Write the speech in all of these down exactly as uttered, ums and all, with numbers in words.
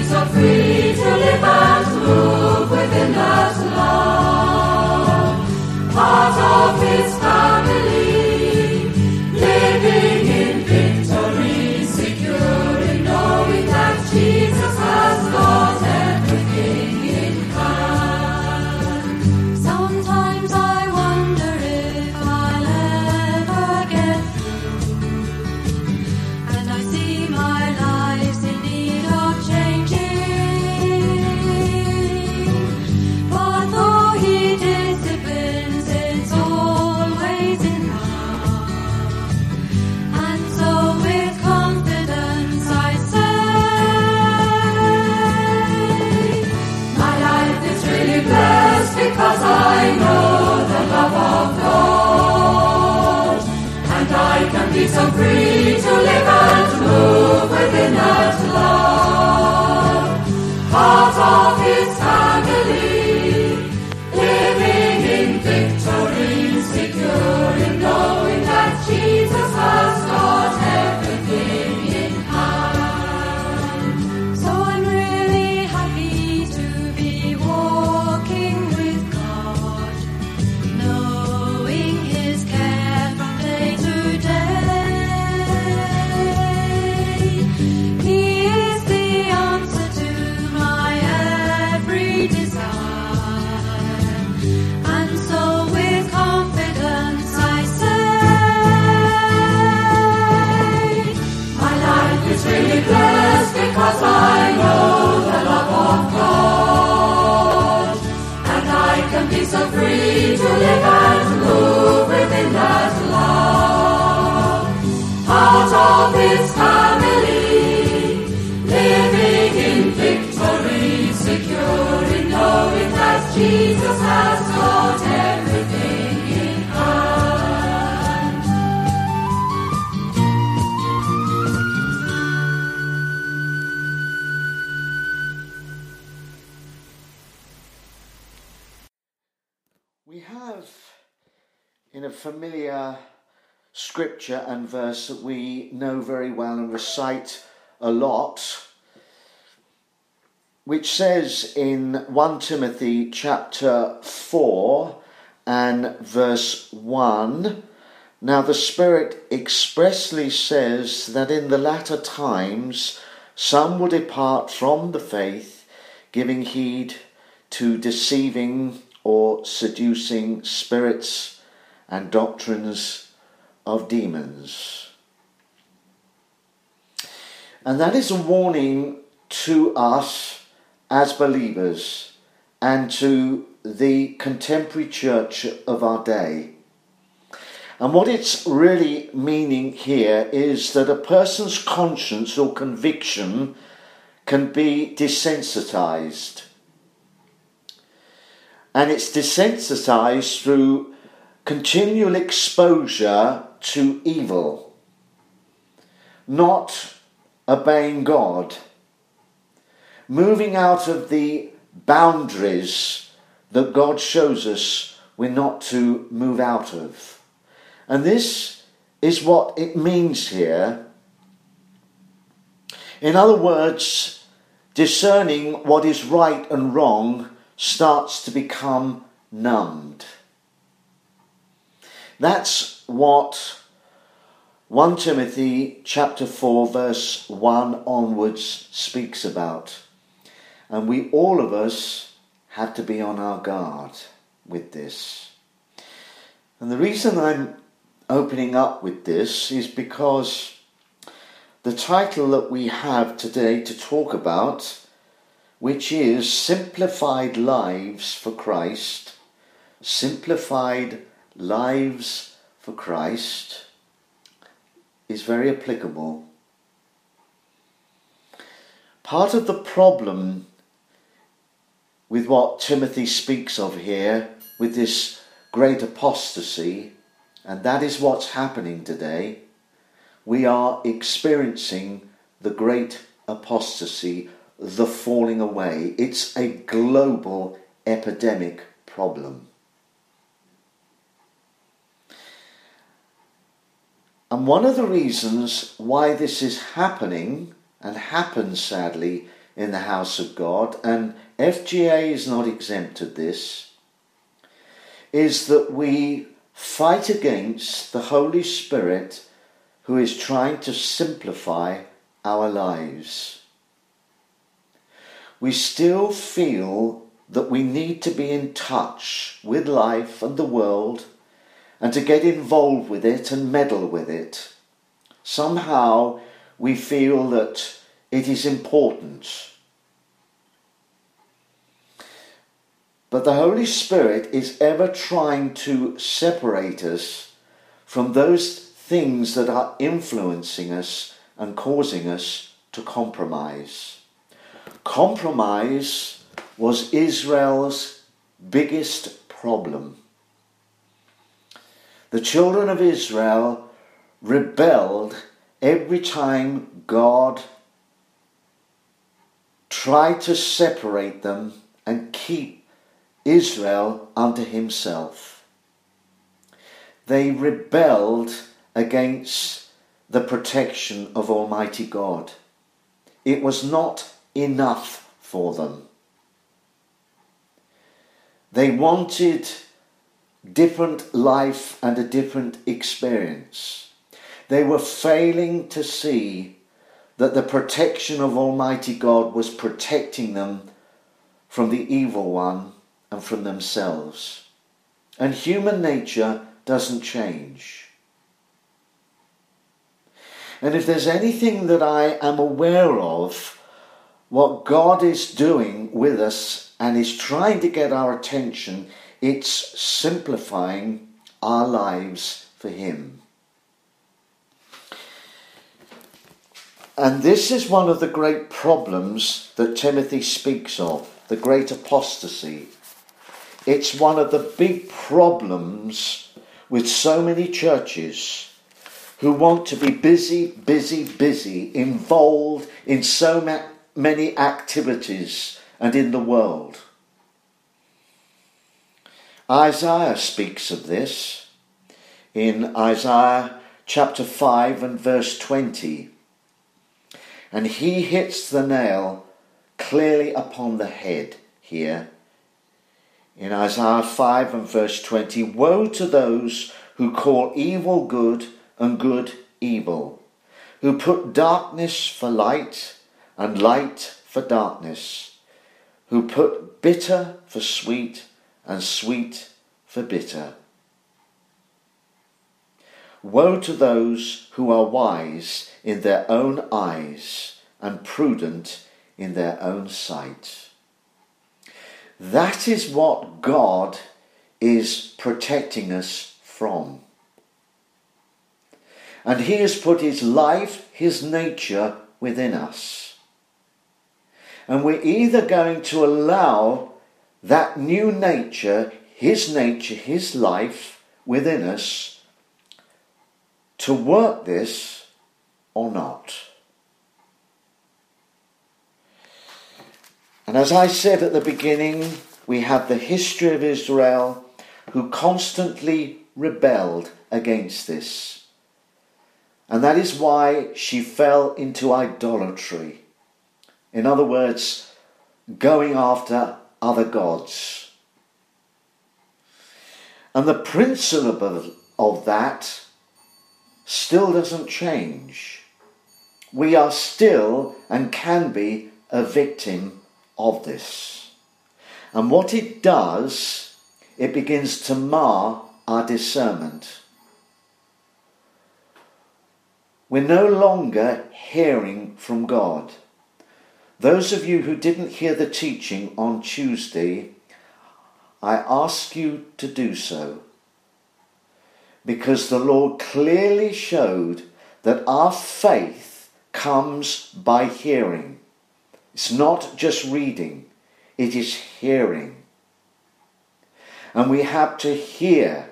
so free to live and move within that love. Part of his family, living in victory, secure in knowing that Jesus has got everything in hand. Sometimes I wonder if I'll ever get through, and I see my life's in need of changing. But though he disciplines, it's always in love. And so with confidence I say, my life is really blessed because I know the love of God. And I can be so free to live and move within that love. Part of his family, living in victory, secure in knowing that Jesus has got everything in hand. So I'm really happy to be walking with God, knowing his care from day to day. He is the answer to my every desire. And so with confidence I say, my life is really blessed because I know the love of God. And I can be so free to live and move within that love. Part of his family, living in victory, secure in knowing that Jesus has got everything in hand. We have in a familiar scripture and verse that we know very well and recite a lot, which says in First Timothy chapter four and verse one, now the Spirit expressly says that in the latter times some will depart from the faith, giving heed to deceiving or seducing spirits and doctrines of demons. And that is a warning to us as believers and to the contemporary church of our day. And what it's really meaning here is that a person's conscience or conviction can be desensitized. And it's desensitized through continual exposure to evil, not obeying God, moving out of the boundaries that God shows us we're not to move out of. And this is what it means here. In other words, discerning what is right and wrong starts to become numbed. That's what First Timothy chapter four verse one onwards speaks about. And we, all of us, have to be on our guard with this. And the reason I'm opening up with this is because the title that we have today to talk about, which is Simplified Lives for Christ, Simplified Lives for Christ, is very applicable. Part of the problem with what Timothy speaks of here, with this great apostasy, and that is what's happening today, we are experiencing the great apostasy, the falling away. It's a global epidemic problem. And one of the reasons why this is happening, and happens sadly, in the house of God, and F G A is not exempt of this, is that we fight against the Holy Spirit who is trying to simplify our lives. We still feel that we need to be in touch with life and the world and to get involved with it and meddle with it. Somehow we feel that it is important. But the Holy Spirit is ever trying to separate us from those things that are influencing us and causing us to compromise. Compromise was Israel's biggest problem. The children of Israel rebelled every time God tried to separate them and keep Israel unto himself. They rebelled against the protection of Almighty God. It was not enough for them. They wanted different life and a different experience. They were failing to see that the protection of Almighty God was protecting them from the evil one and from themselves. And human nature doesn't change. And if there's anything that I am aware of, what God is doing with us and is trying to get our attention, it's simplifying our lives for him. And this is one of the great problems that Timothy speaks of, the great apostasy. It's one of the big problems with so many churches who want to be busy, busy, busy, involved in so ma- many activities and in the world. Isaiah speaks of this in Isaiah chapter five and verse twenty. And he hits the nail clearly upon the head here. In Isaiah five and verse twenty, woe to those who call evil good and good evil, who put darkness for light and light for darkness, who put bitter for sweet and sweet for bitter. Woe to those who are wise in their own eyes and prudent in their own sight. That is what God is protecting us from. And he has put his life, his nature within us. And we're either going to allow that new nature, his nature, his life within us to work this or not. And as I said at the beginning, we have the history of Israel who constantly rebelled against this. And that is why she fell into idolatry. In other words, going after other gods. And the principle of that still doesn't change. We are still and can be a victim of this. And what it does, it begins to mar our discernment. We're no longer hearing from God. Those of you who didn't hear the teaching on Tuesday, I ask you to do so. Because the Lord clearly showed that our faith comes by hearing. It's not just reading, it is hearing. And we have to hear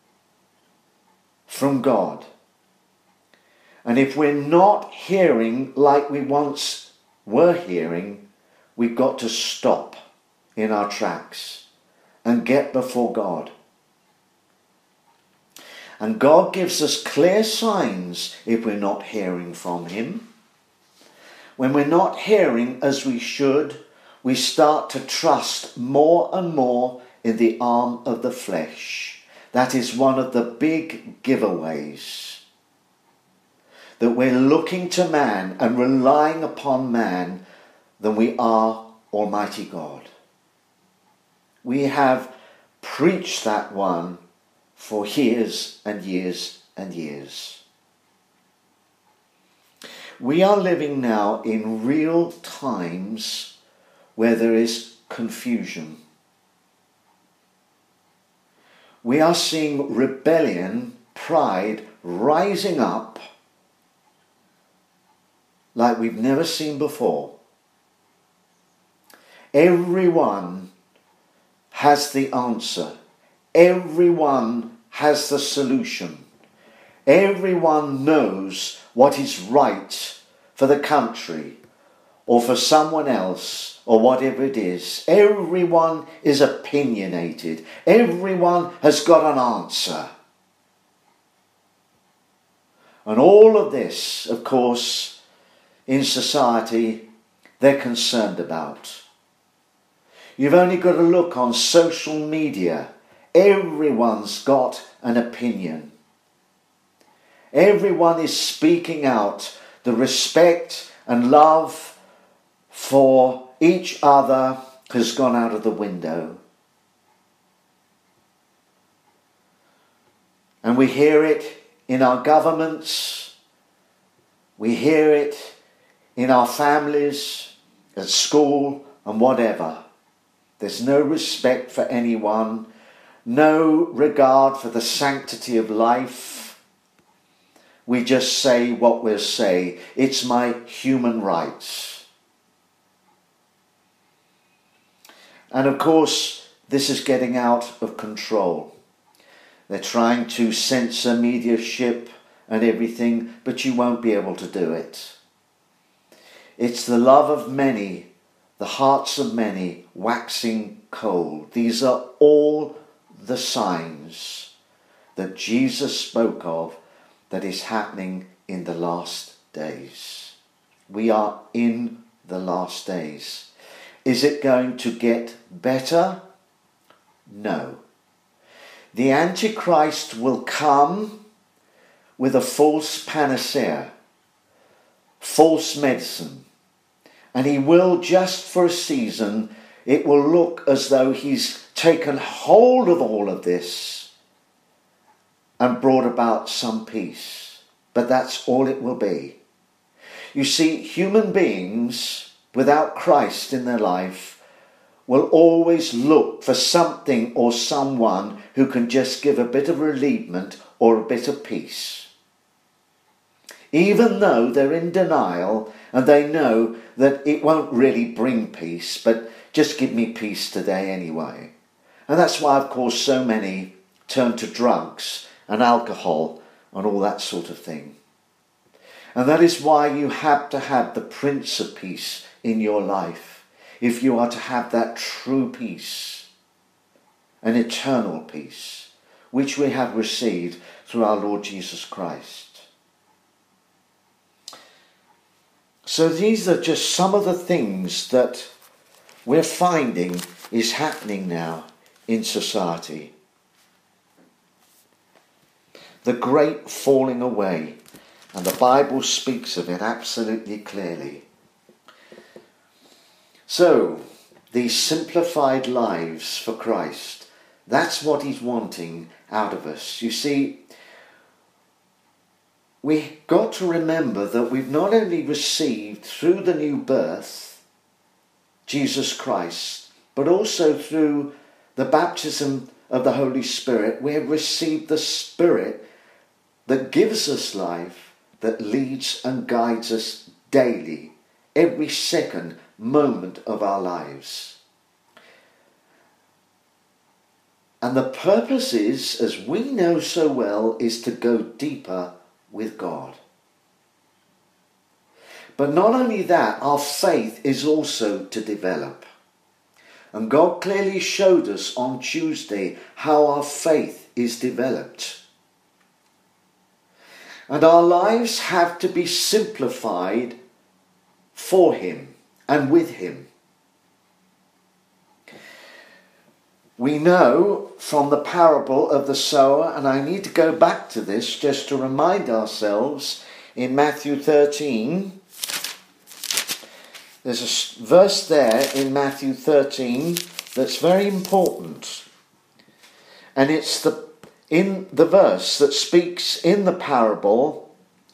from God. And if we're not hearing like we once were hearing, we've got to stop in our tracks and get before God. And God gives us clear signs if we're not hearing from him. when we're not hearing as we should, we start to trust more and more in the arm of the flesh. That is one of the big giveaways. That we're looking to man and relying upon man than we are Almighty God. We have preached that one for years and years and years. We are living now in real times where there is confusion. We are seeing rebellion, pride rising up like we've never seen before. Everyone has the answer. Everyone has the solution. Everyone knows what is right for the country or for someone else or whatever it is. Everyone is opinionated. Everyone has got an answer. And all of this, of course, in society, they're concerned about. You've only got to look on social media. Everyone's got an opinion. Everyone is speaking out. The respect and love for each other has gone out of the window. And we hear it in our governments. We hear it in our families, at school and whatever. There's no respect for anyone, no regard for the sanctity of life. We just say what we'll say. It's my human rights. And of course, this is getting out of control. They're trying to censor mediaship and everything, but you won't be able to do it. It's the love of many, the hearts of many waxing cold. These are all the signs that Jesus spoke of that is happening in the last days. We are in the last days. Is it going to get better? No. The Antichrist will come with a false panacea, false medicine. And he will, just for a season, it will look as though he's taken hold of all of this and brought about some peace. But that's all it will be. You see, human beings without Christ in their life will always look for something or someone who can just give a bit of relievement or a bit of peace. Even though they're in denial and they know that it won't really bring peace, but just give me peace today anyway. And that's why, of course, so many turn to drugs and alcohol and all that sort of thing. And that is why you have to have the Prince of Peace in your life, if you are to have that true peace, an eternal peace, which we have received through our Lord Jesus Christ. So these are just some of the things that we're finding is happening now in society. The great falling away, and the Bible speaks of it absolutely clearly. So, these simplified lives for Christ, that's what he's wanting out of us. You see, we've got to remember that we've not only received through the new birth Jesus Christ, but also through the baptism of the Holy Spirit, we have received the Spirit that gives us life, that leads and guides us daily, every second, moment of our lives. And the purpose is, as we know so well, is to go deeper with God. But not only that, our faith is also to develop. And God clearly showed us on Tuesday how our faith is developed. And our lives have to be simplified for him and with him. We know from the parable of the sower, and I need to go back to this just to remind ourselves, in Matthew thirteen, there's a verse there in Matthew thirteen that's very important. And it's the in the verse that speaks in the parable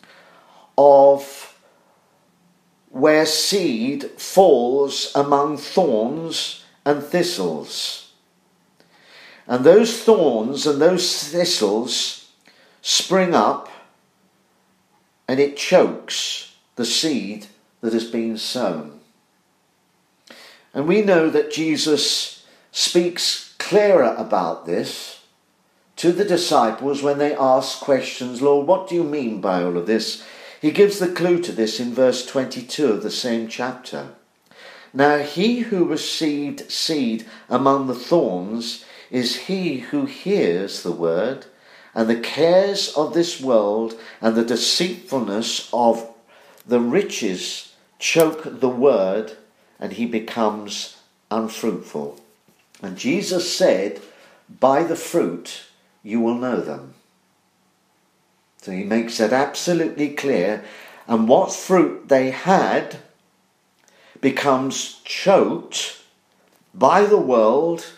of where seed falls among thorns and thistles. And those thorns and those thistles spring up, and it chokes the seed that has been sown. And we know that Jesus speaks clearer about this to the disciples when they ask questions, Lord, what do you mean by all of this? He gives the clue to this in verse twenty-two of the same chapter. Now he who received seed among the thorns is he who hears the word, and the cares of this world and the deceitfulness of the riches choke the word, and he becomes unfruitful. And Jesus said, by the fruit you will know them. So he makes that absolutely clear. And what fruit they had becomes choked by the world,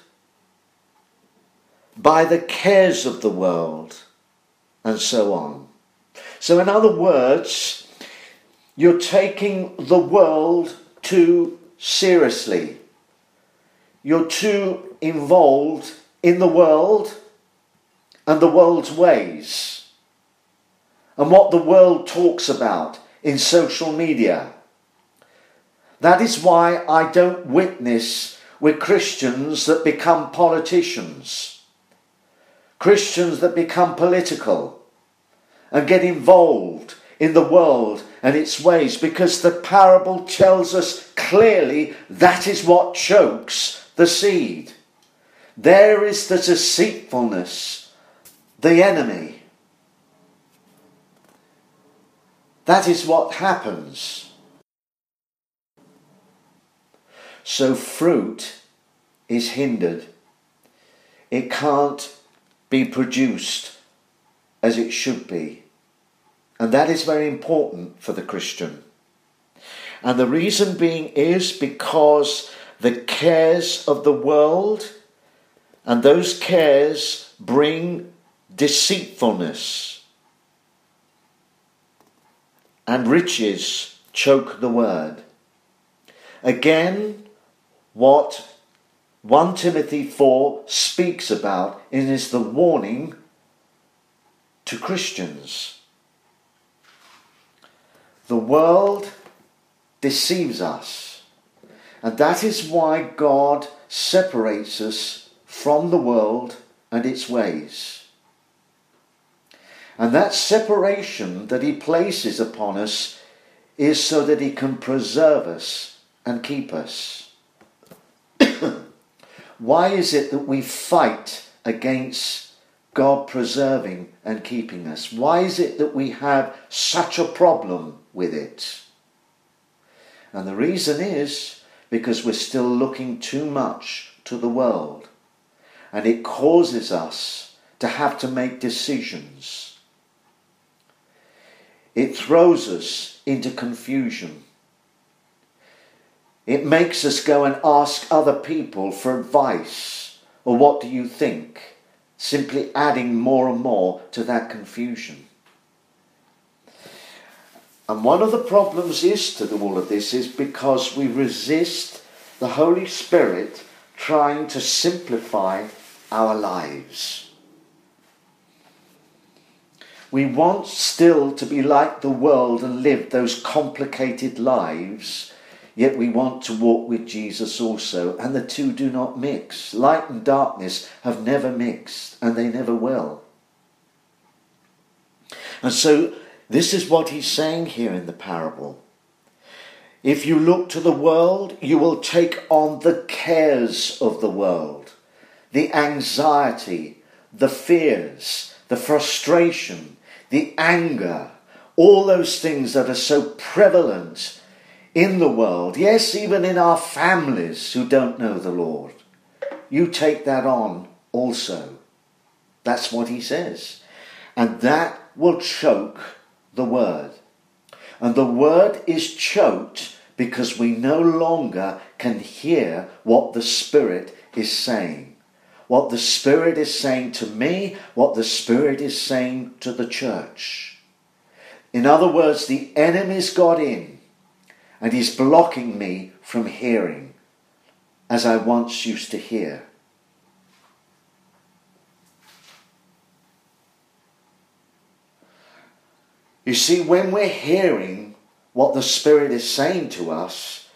by the cares of the world, and so on. So in other words, you're taking the world too seriously. You're too involved in the world and the world's ways and what the world talks about in social media. That is why I don't witness with Christians that become politicians. Christians that become political and get involved in the world and its ways, because the parable tells us clearly that is what chokes the seed. There is the deceitfulness, the enemy. That is what happens. So fruit is hindered. It can't be produced as it should be. And that is very important for the Christian. And the reason being is because the cares of the world and those cares bring deceitfulness, and riches choke the word. Again, what First Timothy four speaks about is the warning to Christians. The world deceives us, and that is why God separates us from the world and its ways. And that separation that he places upon us is so that he can preserve us and keep us. Why is it that we fight against God preserving and keeping us? Why is it that we have such a problem with it? And the reason is because we're still looking too much to the world, and it causes us to have to make decisions. It throws us into confusion. It makes us go and ask other people for advice, or what do you think? Simply adding more and more to that confusion. And one of the problems is to all of this is because we resist the Holy Spirit trying to simplify our lives. We want still to be like the world and live those complicated lives, yet we want to walk with Jesus also, and the two do not mix. Light and darkness have never mixed, and they never will. And so this is what he's saying here in the parable. If you look to the world, you will take on the cares of the world, the anxiety, the fears, the frustration, the anger, all those things that are so prevalent in the world, yes, even in our families who don't know the Lord. You take that on also. That's what he says. And that will choke the word. And the word is choked because we no longer can hear what the Spirit is saying. What the Spirit is saying to me, what the Spirit is saying to the church. In other words, the enemy's got in and he's blocking me from hearing as I once used to hear. You see, when we're hearing what the Spirit is saying to us,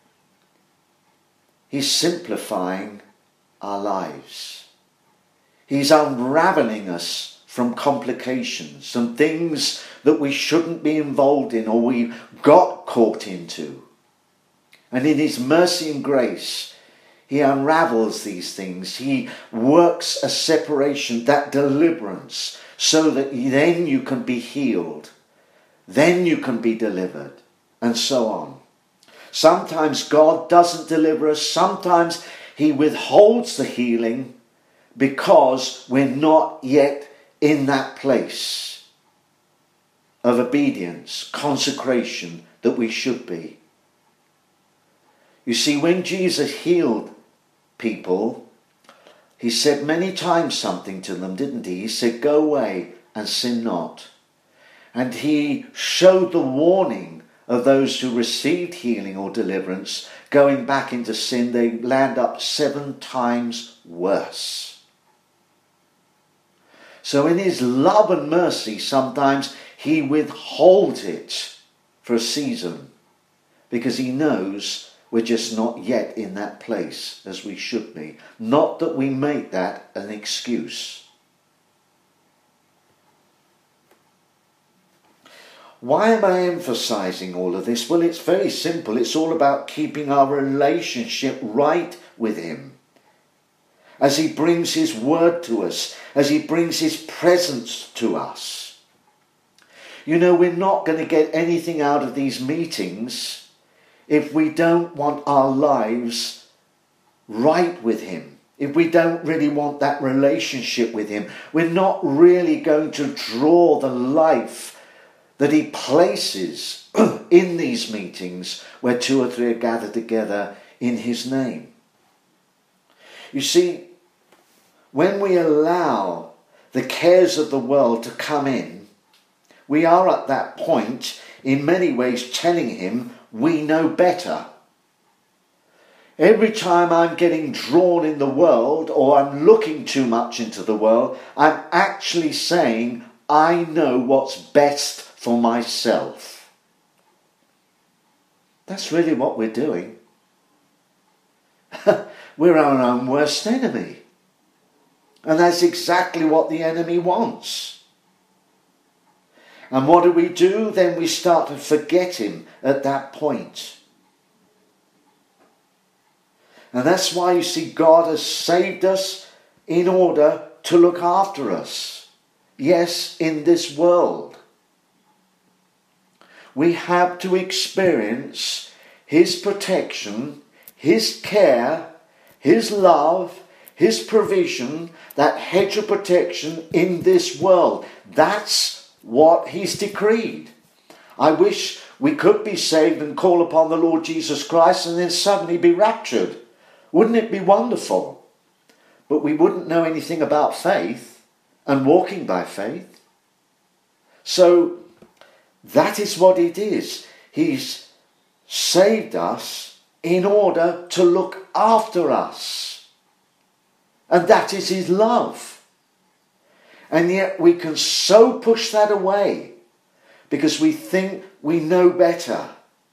he's simplifying our lives. He's unraveling us from complications and things that we shouldn't be involved in or we got caught into. And in his mercy and grace, he unravels these things. He works a separation, that deliverance, so that then you can be healed. Then you can be delivered, and so on. Sometimes God doesn't deliver us. Sometimes he withholds the healing because we're not yet in that place of obedience, consecration that we should be. You see, when Jesus healed people, he said many times something to them, didn't he? He said, go away and sin not. And he showed the warning of those who received healing or deliverance going back into sin. They land up seven times worse. So in his love and mercy, sometimes he withholds it for a season because he knows we're just not yet in that place as we should be. Not that we make that an excuse. Why am I emphasizing all of this? Well, it's very simple. It's all about keeping our relationship right with him. As he brings his word to us, as he brings his presence to us. You know, we're not going to get anything out of these meetings if we don't want our lives right with him. If we don't really want that relationship with him. We're not really going to draw the life that he places in these meetings where two or three are gathered together in his name. You see, when we allow the cares of the world to come in, we are at that point, in many ways, telling him we know better. Every time I'm getting drawn in the world or I'm looking too much into the world, I'm actually saying I know what's best for myself. That's really what we're doing. We're our own worst enemy. And that's exactly what the enemy wants. And what do we do? Then we start to forget him at that point. And that's why you see God has saved us in order to look after us. Yes, in this world. We have to experience his protection, his care, his love, his provision, that hedge of protection in this world. That's what he's decreed. I wish we could be saved and call upon the Lord Jesus Christ and then suddenly be raptured. Wouldn't it be wonderful? But we wouldn't know anything about faith and walking by faith. So that is what it is. He's saved us in order to look after us. And that is his love. And yet we can so push that away because we think we know better.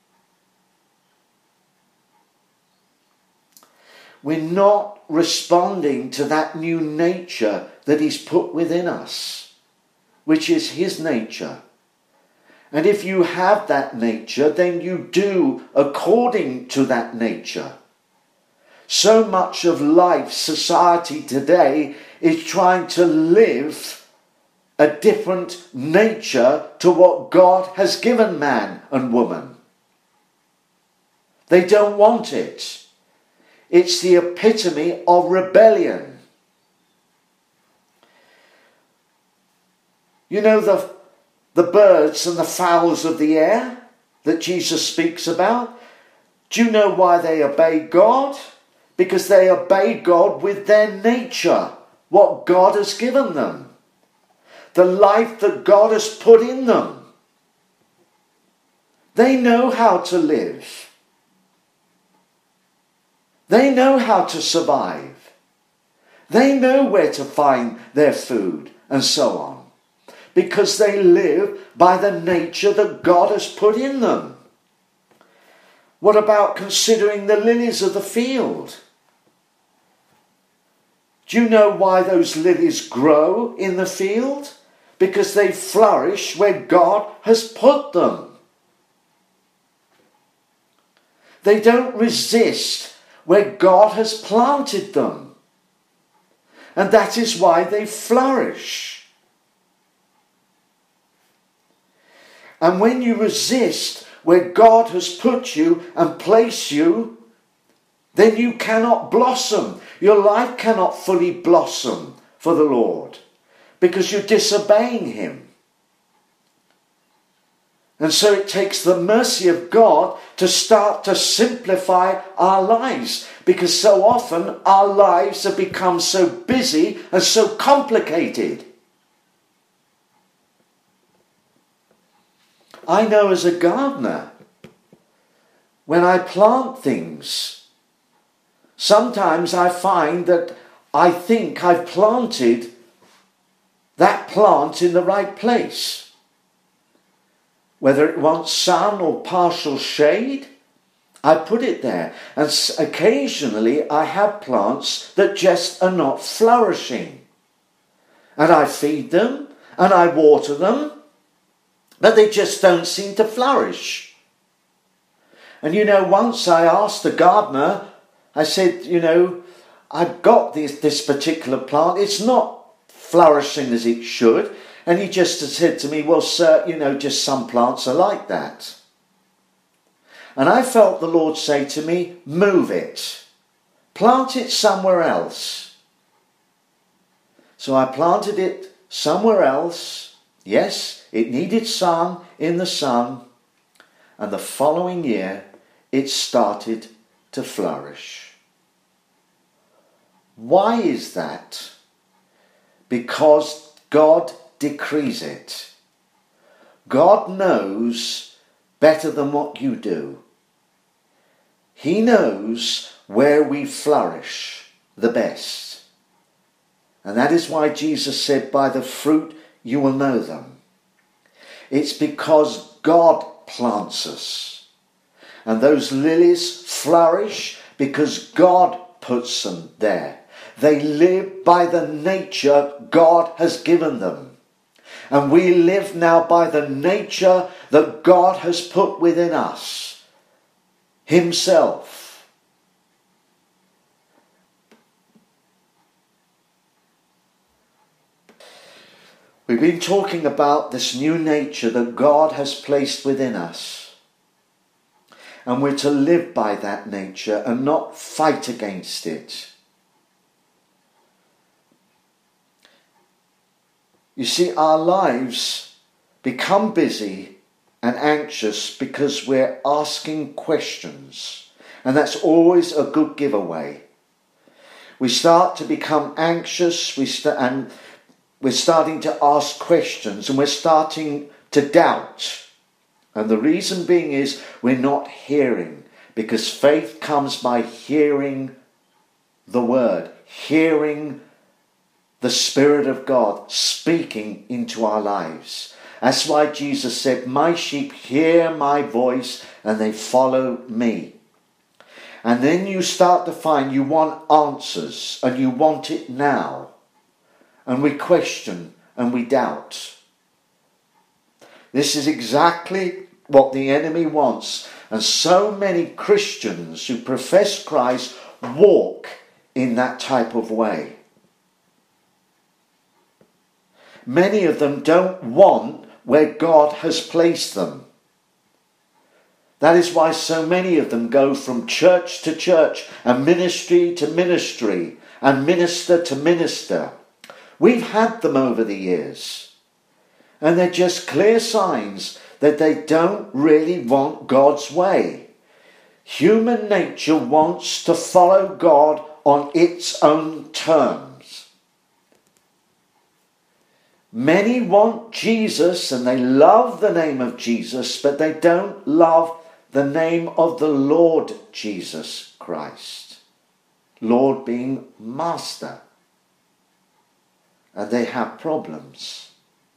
We're not responding to that new nature that he's put within us, which is his nature. And if you have that nature, then you do according to that nature. So much of life, society today, is trying to live a different nature to what God has given man and woman. They don't want it. It's the epitome of rebellion. You know the, the birds and the fowls of the air that Jesus speaks about? Do you know why they obey God? Because they obey God with their nature, what God has given them, the life that God has put in them. They know how to live. They know how to survive. They know where to find their food and so on, because they live by the nature that God has put in them. What about considering the lilies of the field? Do you know why those lilies grow in the field? Because they flourish where God has put them. They don't resist where God has planted them. And that is why they flourish. And when you resist where God has put you and placed you, then you cannot blossom. Your life cannot fully blossom for the Lord because you're disobeying Him. And so it takes the mercy of God to start to simplify our lives, because so often our lives have become so busy and so complicated. I know as a gardener, when I plant things, sometimes I find that I think I've planted that plant in the right place. Whether it wants sun or partial shade, I put it there. And occasionally I have plants that just are not flourishing. And I feed them and I water them, but they just don't seem to flourish. And you know, once I asked the gardener, I said, you know, I've got this, this particular plant. It's not flourishing as it should. And he just said to me, well, sir, you know, just some plants are like that. And I felt the Lord say to me, move it. Plant it somewhere else. So I planted it somewhere else. Yes, it needed sun in the sun. And the following year, it started to flourish. Why is that? Because God decrees it. God knows better than what you do. He knows where we flourish the best. And that is why Jesus said, by the fruit you will know them. It's because God plants us. And those lilies flourish because God puts them there. They live by the nature God has given them. And we live now by the nature that God has put within us, Himself. We've been talking about this new nature that God has placed within us. And we're to live by that nature and not fight against it. You see, our lives become busy and anxious because we're asking questions. And that's always a good giveaway. We start to become anxious we st- and we're starting to ask questions and we're starting to doubt. And the reason being is we're not hearing, because faith comes by hearing the word, hearing the Spirit of God speaking into our lives. That's why Jesus said, my sheep hear my voice and they follow me. And then you start to find you want answers and you want it now. And we question and we doubt. This is exactly what the enemy wants. And so many Christians who profess Christ walk in that type of way. Many of them don't want where God has placed them. That is why so many of them go from church to church and ministry to ministry and minister to minister. We've had them over the years. And they're just clear signs that they don't really want God's way. Human nature wants to follow God on its own terms. Many want Jesus and they love the name of Jesus, but they don't love the name of the Lord Jesus Christ. Lord being Master. And they have problems.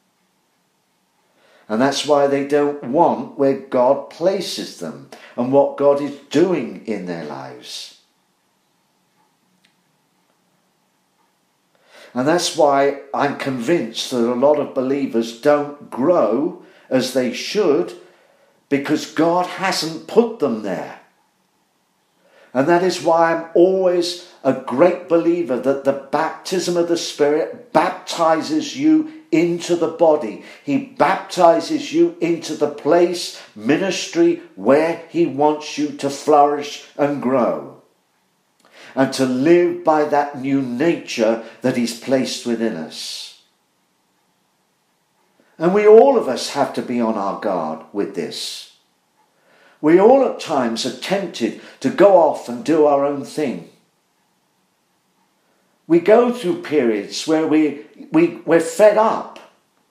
And that's why they don't want where God places them and what God is doing in their lives. And that's why I'm convinced that a lot of believers don't grow as they should, because God hasn't put them there. And that is why I'm always a great believer that the baptism of the Spirit baptizes you into the body. He baptizes you into the place, ministry, where he wants you to flourish and grow. And to live by that new nature that he's placed within us. And we all of us have to be on our guard with this. We all at times are tempted to go off and do our own thing. We go through periods where we, we, we're fed up.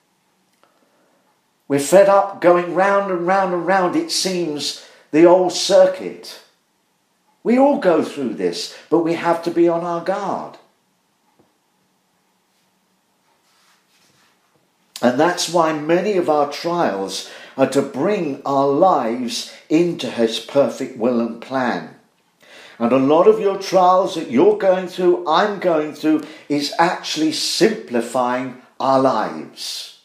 We're fed up going round and round and round, it seems, the old circuit. We all go through this, but we have to be on our guard. And that's why many of our trials are to bring our lives into his perfect will and plan. And a lot of your trials that you're going through, I'm going through, is actually simplifying our lives.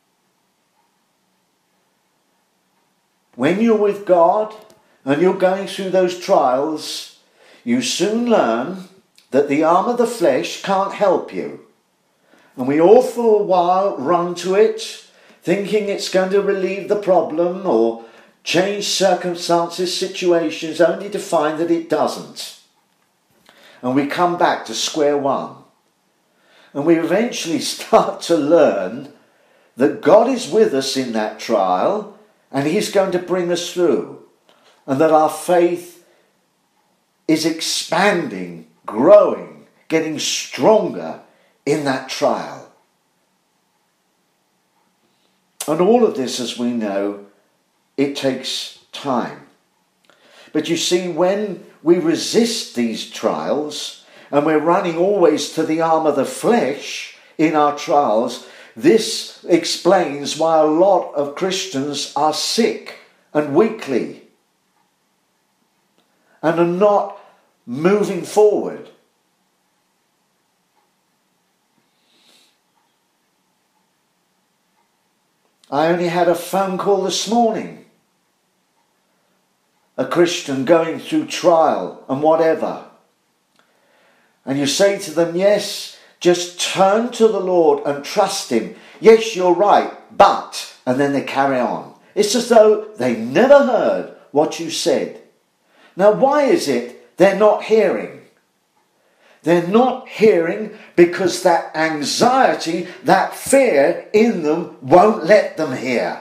When you're with God and you're going through those trials, you soon learn that the arm of the flesh can't help you. And we all for a while run to it, thinking it's going to relieve the problem or change circumstances, situations, only to find that it doesn't. And we come back to square one. And we eventually start to learn that God is with us in that trial and he's going to bring us through. And that our faith is expanding, growing, getting stronger in that trial. And all of this, as we know, it takes time. But you see, when we resist these trials and we're running always to the arm of the flesh in our trials, this explains why a lot of Christians are sick and weakly and are not moving forward. I only had a phone call this morning. A Christian going through trial and whatever. And you say to them, yes, just turn to the Lord and trust him. Yes, you're right, but, and then they carry on. It's as though they never heard what you said. Now, why is it they're not hearing? They're not hearing because that anxiety, that fear in them won't let them hear.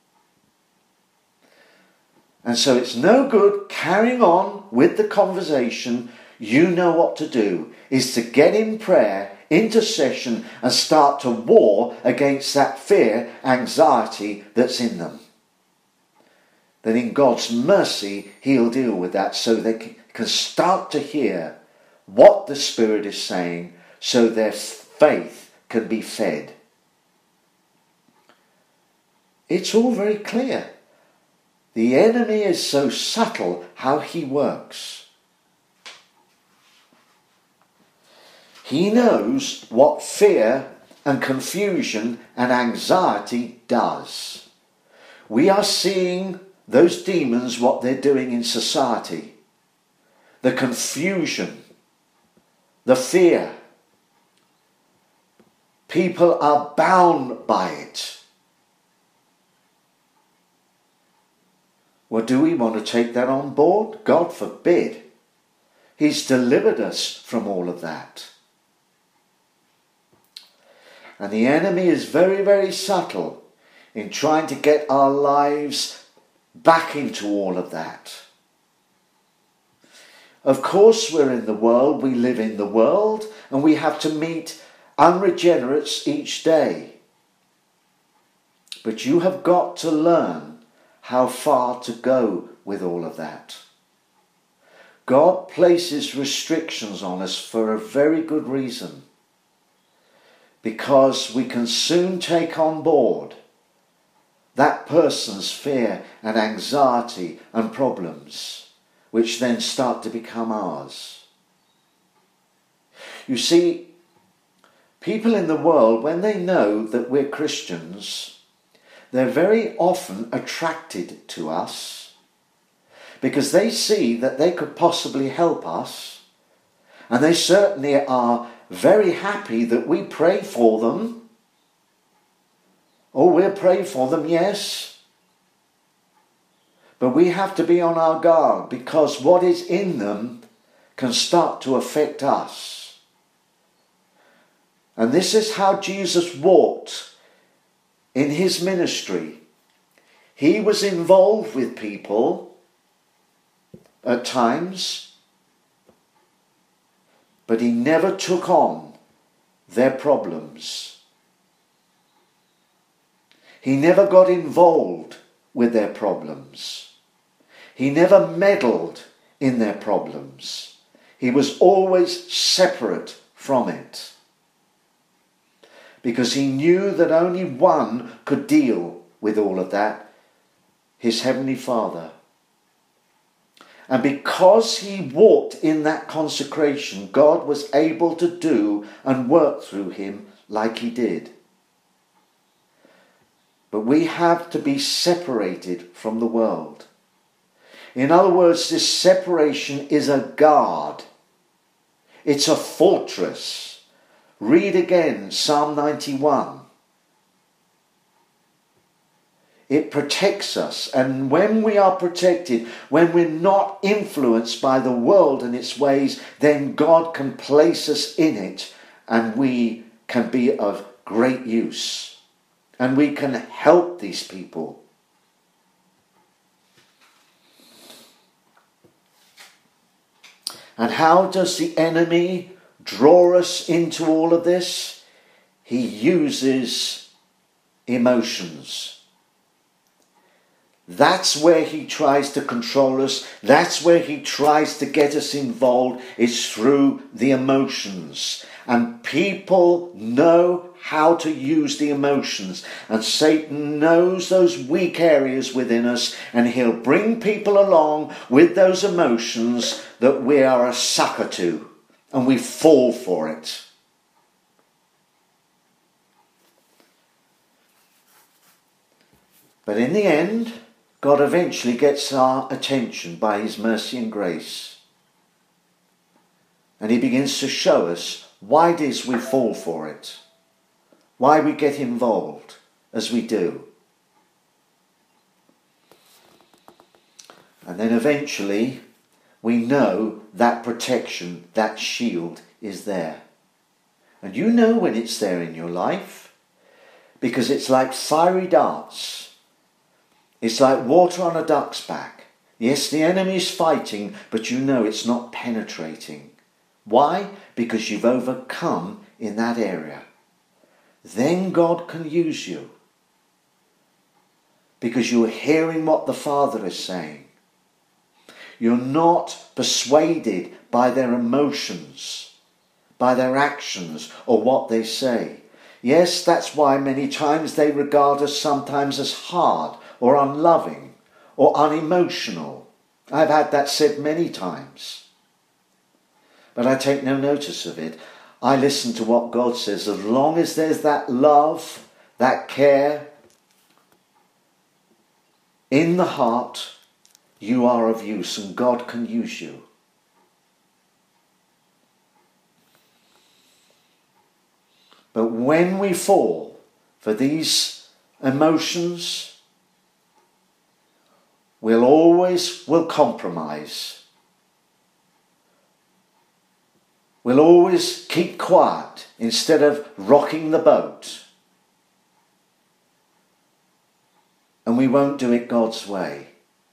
And so it's no good carrying on with the conversation. You know what to do, is to get in prayer, intercession, and start to war against that fear, anxiety that's in them. Then in God's mercy, he'll deal with that so they can start to hear what the Spirit is saying, so their faith can be fed. It's all very clear. The enemy is so subtle how he works. He knows what fear and confusion and anxiety does. We are seeing those demons, what they're doing in society. The confusion, the fear. People are bound by it. Well, do we want to take that on board? God forbid. He's delivered us from all of that. And the enemy is very, very subtle in trying to get our lives back into all of that. Of course, we're in the world, we live in the world, and we have to meet unregenerates each day. But you have got to learn how far to go with all of that. God places restrictions on us for a very good reason. Because we can soon take on board that person's fear and anxiety and problems, which then start to become ours. You see, people in the world, when they know that we're Christians, they're very often attracted to us because they see that they could possibly help us, and they certainly are very happy that we pray for them. Oh, we'll pray for them, yes. But we have to be on our guard because what is in them can start to affect us. And this is how Jesus walked in his ministry. He was involved with people at times, but he never took on their problems. He never got involved with their problems. He never meddled in their problems. He was always separate from it. Because he knew that only one could deal with all of that, his Heavenly Father. And because he walked in that consecration, God was able to do and work through him like he did. But we have to be separated from the world. In other words, this separation is a guard. It's a fortress. Read again Psalm ninety-one. It protects us, and when we are protected, when we're not influenced by the world and its ways, then God can place us in it and we can be of great use. And we can help these people. And how does the enemy draw us into all of this? He uses emotions. That's where he tries to control us. That's where he tries to get us involved. It's through the emotions. And people know how to use the emotions. And Satan knows those weak areas within us. And he'll bring people along with those emotions that we are a sucker to. And we fall for it. But in the end, God eventually gets our attention by his mercy and grace. And he begins to show us why it is we fall for it. Why we get involved as we do. And then eventually we know that protection, that shield is there. And you know when it's there in your life. Because it's like fiery darts. It's like water on a duck's back. Yes, the enemy's fighting, but you know it's not penetrating. Why? Because you've overcome in that area. Then God can use you. Because you're hearing what the Father is saying. You're not persuaded by their emotions, by their actions, or what they say. Yes, that's why many times they regard us sometimes as hard, or unloving, or unemotional. I've had that said many times. But I take no notice of it. I listen to what God says. As long as there's that love, that care in the heart, you are of use and God can use you. But when we fall for these emotions, we'll always will compromise. We'll always keep quiet instead of rocking the boat. And we won't do it God's way.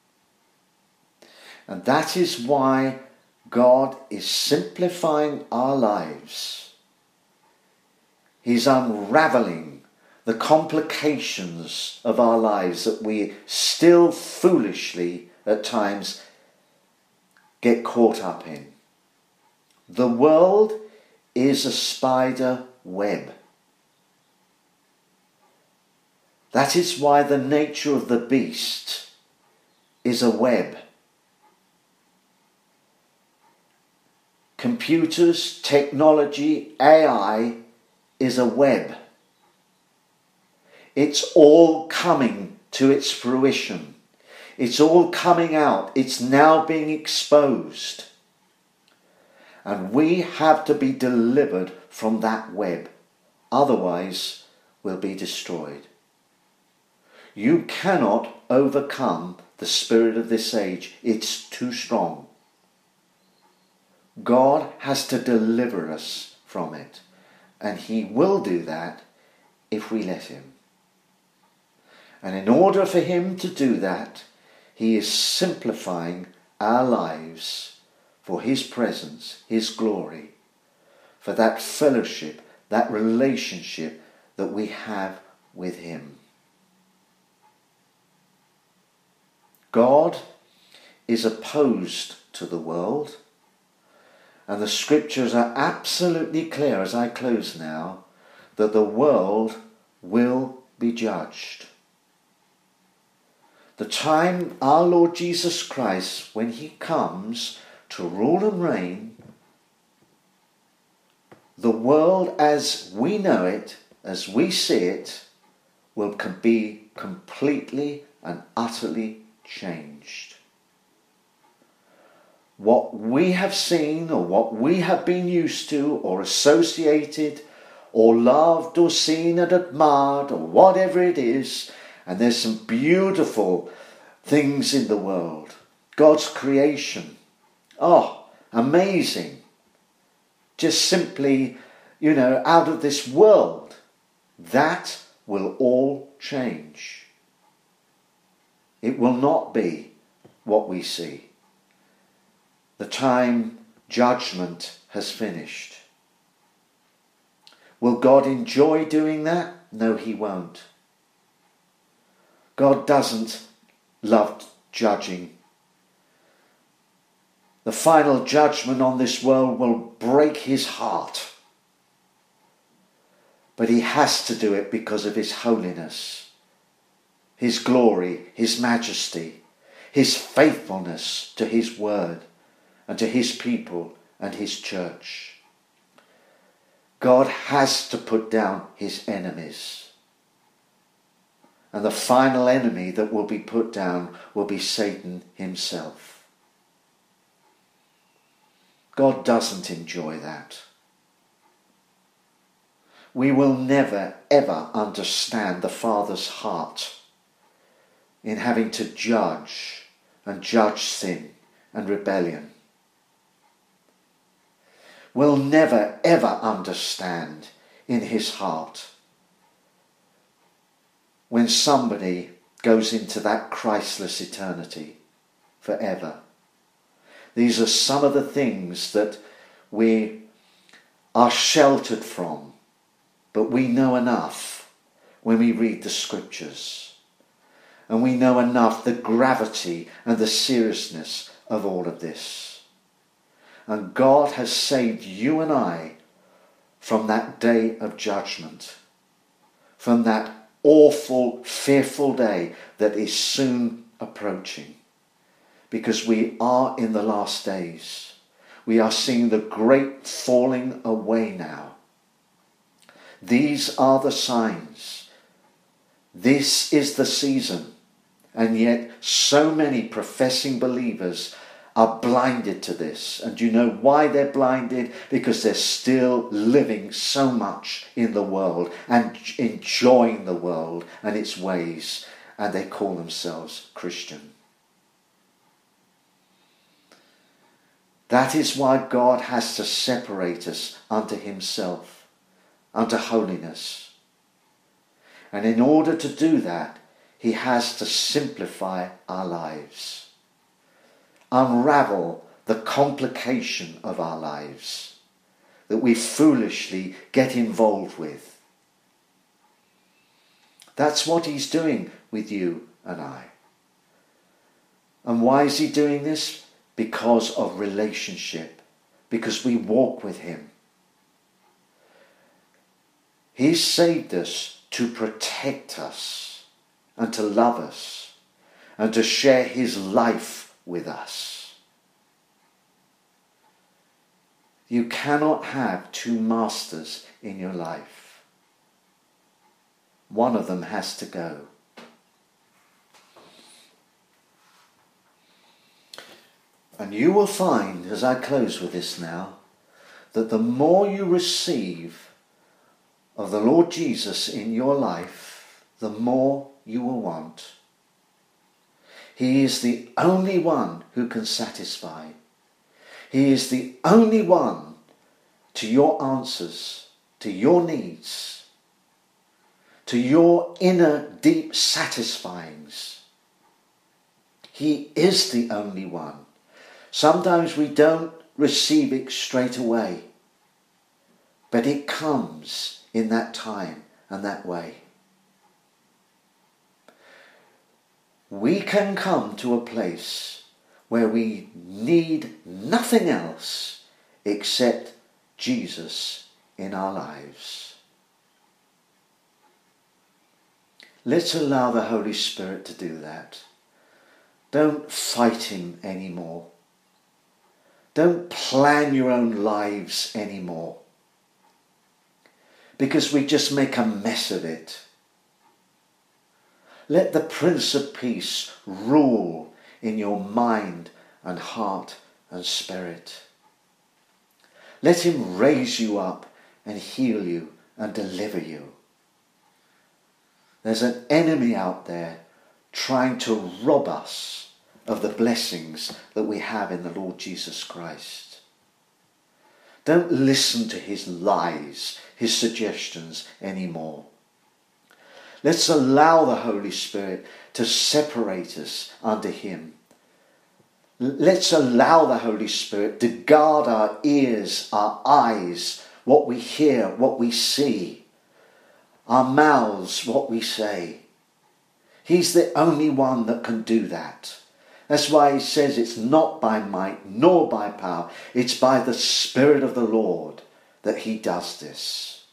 And that is why God is simplifying our lives. He's unraveling the complications of our lives that we still foolishly at times get caught up in. The world is a spider web. That is why the nature of the beast is a web. Computers, technology, A I is a web. It's all coming to its fruition. It's all coming out. It's now being exposed. And we have to be delivered from that web. Otherwise, we'll be destroyed. You cannot overcome the spirit of this age. It's too strong. God has to deliver us from it. And he will do that if we let him. And in order for him to do that, he is simplifying our lives for his presence, his glory, for that fellowship, that relationship that we have with him. God is opposed to the world, and the scriptures are absolutely clear as I close now that the world will be judged. The time our Lord Jesus Christ, when he comes to rule and reign, the world as we know it, as we see it, will be completely and utterly changed. What we have seen or what we have been used to or associated or loved or seen and admired or whatever it is, and there's some beautiful things in the world. God's creation. Oh, amazing. Just simply, you know, out of this world. That will all change. It will not be what we see. The time judgment has finished. Will God enjoy doing that? No, he won't. God doesn't love judging. The final judgment on this world will break his heart. But he has to do it because of his holiness, his glory, his majesty, his faithfulness to his word and to his people and his church. God has to put down his enemies. And the final enemy that will be put down will be Satan himself. God doesn't enjoy that. We will never, ever understand the Father's heart in having to judge and judge sin and rebellion. We'll never, ever understand in his heart when somebody goes into that Christless eternity forever. These are some of the things that we are sheltered from, but we know enough when we read the scriptures. And we know enough the gravity and the seriousness of all of this. And God has saved you and I from that day of judgment, from that awful, fearful day that is soon approaching. Because we are in the last days. We are seeing the great falling away now. These are the signs. This is the season. And yet so many professing believers are blinded to this. And do you know why they're blinded? Because they're still living so much in the world and enjoying the world and its ways. And they call themselves Christian. That is why God has to separate us unto himself, unto holiness. And in order to do that, he has to simplify our lives, unravel the complication of our lives that we foolishly get involved with. That's what he's doing with you and I. And why is he doing this? Because of relationship, because we walk with him. He saved us to protect us and to love us and to share his life with us. You cannot have two masters in your life. One of them has to go. And you will find, as I close with this now, that the more you receive of the Lord Jesus in your life, the more you will want. He is the only one who can satisfy. He is the only one to your answers, to your needs, to your inner deep satisfyings. He is the only one. Sometimes we don't receive it straight away, but it comes in that time and that way. We can come to a place where we need nothing else except Jesus in our lives. Let's allow the Holy Spirit to do that. Don't fight him anymore. Don't plan your own lives anymore, because we just make a mess of it. Let the Prince of Peace rule in your mind and heart and spirit. Let him raise you up and heal you and deliver you. There's an enemy out there trying to rob us of the blessings that we have in the Lord Jesus Christ. Don't listen to his lies, his suggestions anymore. Let's allow the Holy Spirit to separate us unto him. Let's allow the Holy Spirit to guard our ears, our eyes, what we hear, what we see, our mouths, what we say. He's the only one that can do that. That's why he says it's not by might nor by power. It's by the Spirit of the Lord that he does this.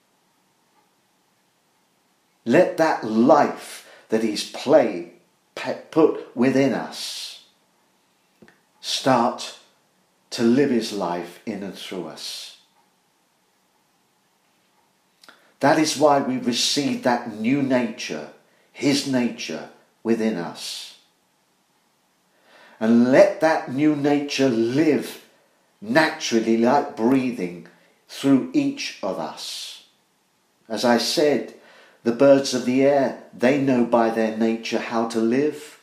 Let that life that he's played, put within us start to live his life in and through us. That is why we receive that new nature, his nature within us. And let that new nature live naturally, like breathing, through each of us. As I said, the birds of the air, they know by their nature how to live.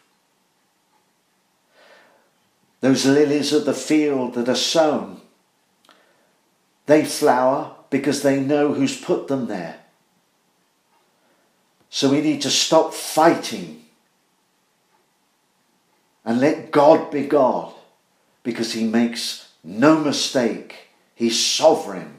Those lilies of the field that are sown, they flower because they know who's put them there. So we need to stop fighting and let God be God, because he makes no mistake. He's sovereign.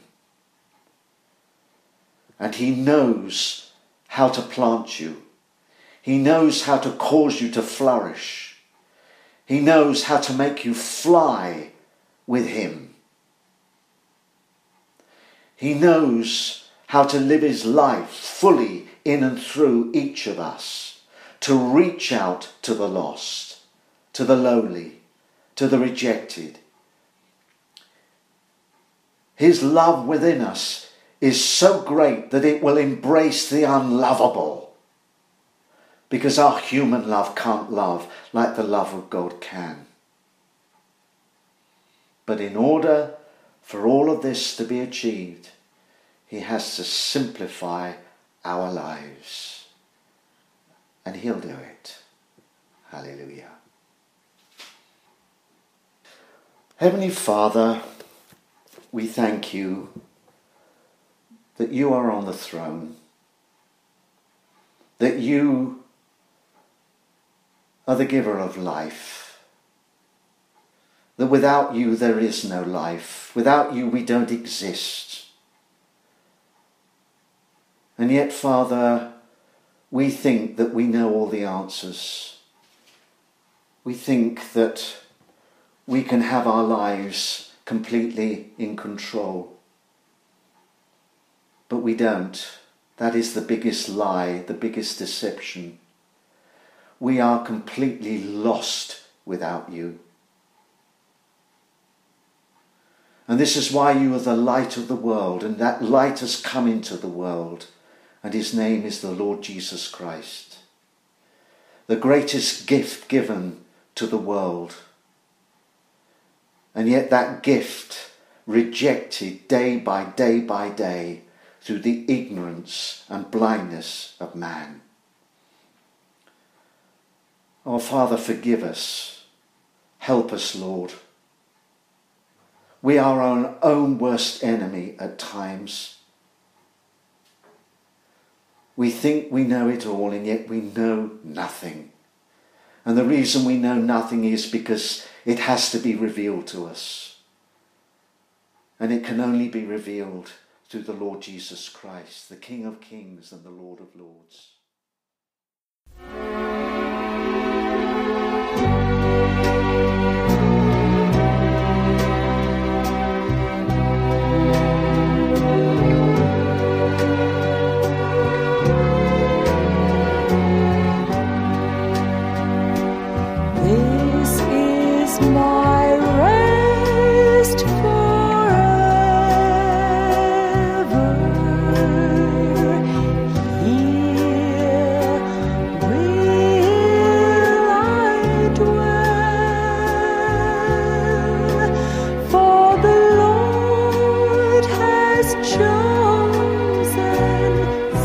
And he knows how to plant you. He knows how to cause you to flourish. He knows how to make you fly with him. He knows how to live his life fully in and through each of us, to reach out to the lost, to the lowly, to the rejected. His love within us is so great that it will embrace the unlovable, because our human love can't love like the love of God can. But in order for all of this to be achieved, he has to simplify our lives. And he'll do it. Hallelujah. Heavenly Father, we thank you that you are on the throne, that you are the giver of life, that without you there is no life, without you we don't exist. And yet, Father, we think that we know all the answers. We think that we can have our lives completely in control. But we don't. That is the biggest lie, the biggest deception. We are completely lost without you. And this is why you are the light of the world, and that light has come into the world, and his name is the Lord Jesus Christ. The greatest gift given to the world. And yet that gift rejected day by day by day through the ignorance and blindness of man. Oh, Father, forgive us. Help us, Lord. We are our own worst enemy at times. We think we know it all, and yet we know nothing. And the reason we know nothing is because it has to be revealed to us. And it can only be revealed through the Lord Jesus Christ, the King of Kings and the Lord of Lords. My rest forever. Here will I dwell, for the Lord has chosen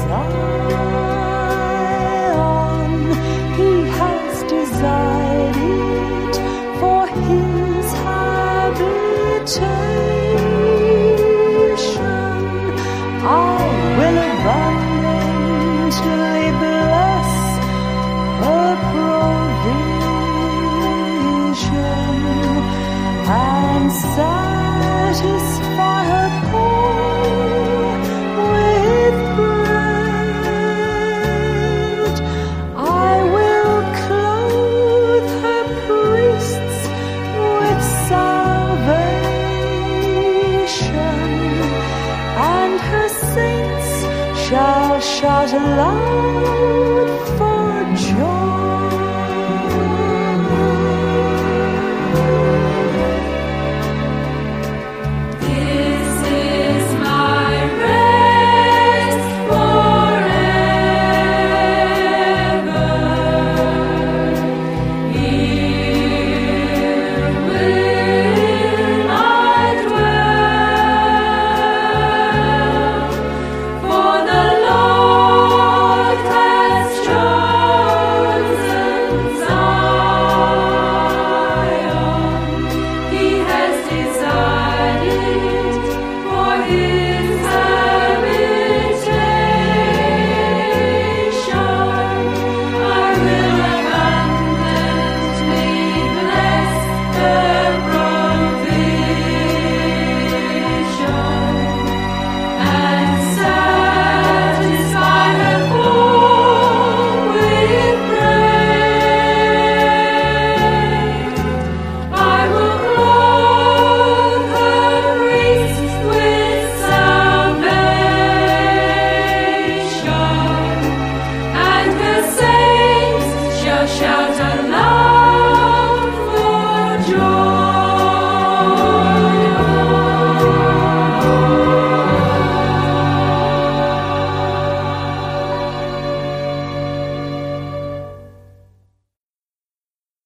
Zion. He has decided for his habitation. I will abundantly bless her provision and satisfy her poor with bread. I will clothe her priests with salvation, and her saints shall shout aloud for joy.